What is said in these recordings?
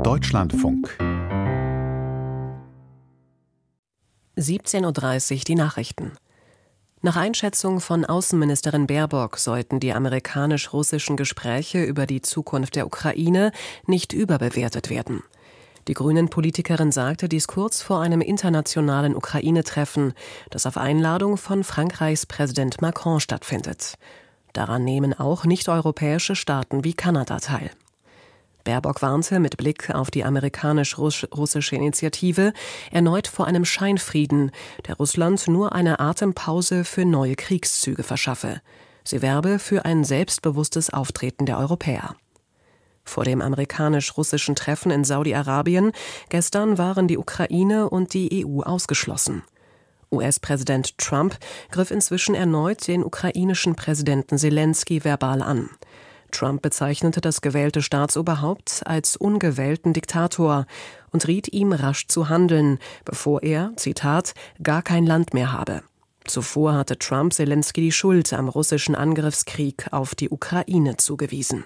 Deutschlandfunk 17:30 Uhr die Nachrichten. Nach Einschätzung von Außenministerin Baerbock sollten die amerikanisch-russischen Gespräche über die Zukunft der Ukraine nicht überbewertet werden. Die Grünen-Politikerin sagte dies kurz vor einem internationalen Ukraine-Treffen, das auf Einladung von Frankreichs Präsident Macron stattfindet. Daran nehmen auch nicht-europäische Staaten wie Kanada teil. Baerbock warnte mit Blick auf die amerikanisch-russische Initiative erneut vor einem Scheinfrieden, der Russland nur eine Atempause für neue Kriegszüge verschaffe. Sie werbe für ein selbstbewusstes Auftreten der Europäer. Vor dem amerikanisch-russischen Treffen in Saudi-Arabien gestern waren die Ukraine und die EU ausgeschlossen. US-Präsident Trump griff inzwischen erneut den ukrainischen Präsidenten Selenskyj verbal an. Trump bezeichnete das gewählte Staatsoberhaupt als ungewählten Diktator und riet ihm rasch zu handeln, bevor er, Zitat, gar kein Land mehr habe. Zuvor hatte Trump Selenskyj die Schuld am russischen Angriffskrieg auf die Ukraine zugewiesen.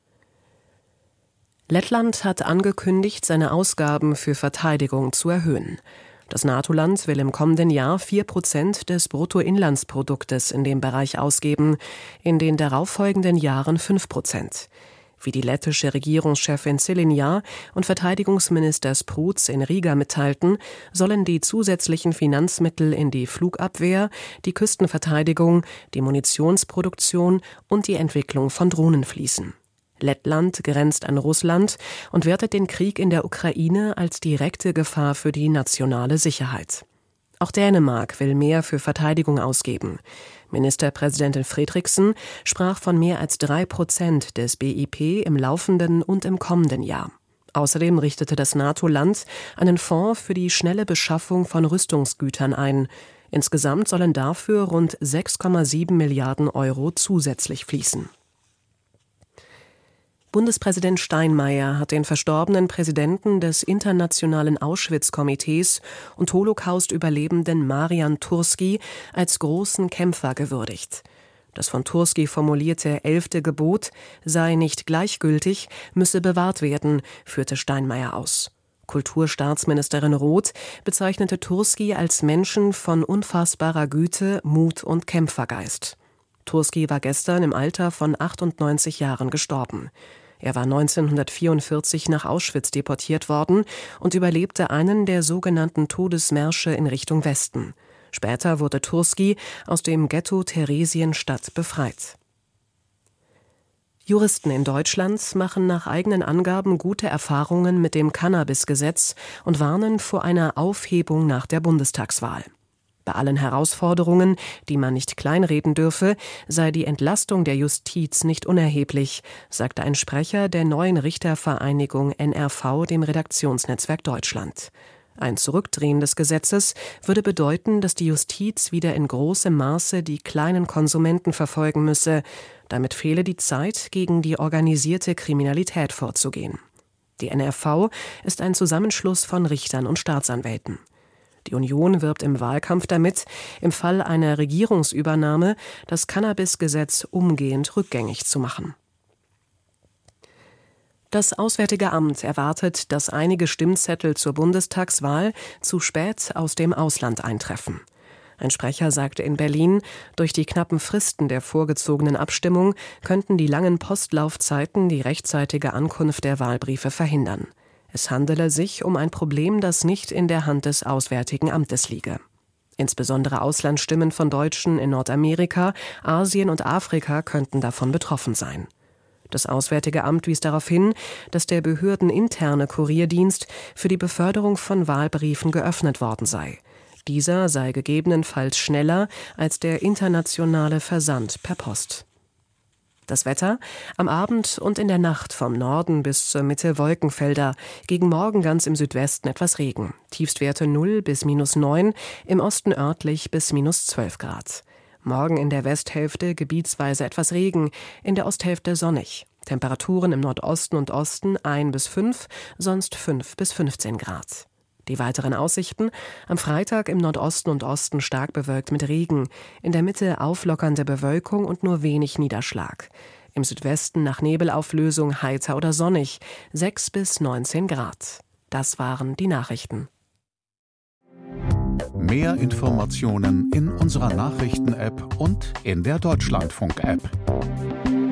Lettland hat angekündigt, seine Ausgaben für Verteidigung zu erhöhen. Das NATO-Land will im kommenden Jahr 4% des Bruttoinlandsproduktes in dem Bereich ausgeben, in den darauffolgenden Jahren 5%. Wie die lettische Regierungschefin Syliņa und Verteidigungsminister Spruds in Riga mitteilten, sollen die zusätzlichen Finanzmittel in die Flugabwehr, die Küstenverteidigung, die Munitionsproduktion und die Entwicklung von Drohnen fließen. Lettland grenzt an Russland und wertet den Krieg in der Ukraine als direkte Gefahr für die nationale Sicherheit. Auch Dänemark will mehr für Verteidigung ausgeben. Ministerpräsidentin Fredriksen sprach von mehr als 3% des BIP im laufenden und im kommenden Jahr. Außerdem richtete das NATO-Land einen Fonds für die schnelle Beschaffung von Rüstungsgütern ein. Insgesamt sollen dafür rund 6,7 Milliarden Euro zusätzlich fließen. Bundespräsident Steinmeier hat den verstorbenen Präsidenten des Internationalen Auschwitz-Komitees und Holocaust-Überlebenden Marian Turski als großen Kämpfer gewürdigt. Das von Turski formulierte 11. Gebot sei nicht gleichgültig, müsse bewahrt werden, führte Steinmeier aus. Kulturstaatsministerin Roth bezeichnete Turski als Menschen von unfassbarer Güte, Mut und Kämpfergeist. Turski war gestern im Alter von 98 Jahren gestorben. Er war 1944 nach Auschwitz deportiert worden und überlebte einen der sogenannten Todesmärsche in Richtung Westen. Später wurde Turski aus dem Ghetto Theresienstadt befreit. Juristen in Deutschland machen nach eigenen Angaben gute Erfahrungen mit dem Cannabis-Gesetz und warnen vor einer Aufhebung nach der Bundestagswahl. Bei allen Herausforderungen, die man nicht kleinreden dürfe, sei die Entlastung der Justiz nicht unerheblich, sagte ein Sprecher der neuen Richtervereinigung NRV dem Redaktionsnetzwerk Deutschland. Ein Zurückdrehen des Gesetzes würde bedeuten, dass die Justiz wieder in großem Maße die kleinen Konsumenten verfolgen müsse. Damit fehle die Zeit, gegen die organisierte Kriminalität vorzugehen. Die NRV ist ein Zusammenschluss von Richtern und Staatsanwälten. Die Union wirbt im Wahlkampf damit, im Fall einer Regierungsübernahme das Cannabis-Gesetz umgehend rückgängig zu machen. Das Auswärtige Amt erwartet, dass einige Stimmzettel zur Bundestagswahl zu spät aus dem Ausland eintreffen. Ein Sprecher sagte in Berlin, durch die knappen Fristen der vorgezogenen Abstimmung könnten die langen Postlaufzeiten die rechtzeitige Ankunft der Wahlbriefe verhindern. Es handele sich um ein Problem, das nicht in der Hand des Auswärtigen Amtes liege. Insbesondere Auslandsstimmen von Deutschen in Nordamerika, Asien und Afrika könnten davon betroffen sein. Das Auswärtige Amt wies darauf hin, dass der behördeninterne Kurierdienst für die Beförderung von Wahlbriefen geöffnet worden sei. Dieser sei gegebenenfalls schneller als der internationale Versand per Post. Das Wetter: am Abend und in der Nacht vom Norden bis zur Mitte Wolkenfelder, gegen Morgen ganz im Südwesten etwas Regen. Tiefstwerte 0 bis -9, im Osten örtlich bis -12 Grad. Morgen in der Westhälfte gebietsweise etwas Regen, in der Osthälfte sonnig. Temperaturen im Nordosten und Osten 1 bis 5, sonst 5 bis 15 Grad. Die weiteren Aussichten: am Freitag im Nordosten und Osten stark bewölkt mit Regen, in der Mitte auflockernde Bewölkung und nur wenig Niederschlag. Im Südwesten nach Nebelauflösung heiter oder sonnig, 6 bis 19 Grad. Das waren die Nachrichten. Mehr Informationen in unserer Nachrichten-App und in der Deutschlandfunk-App.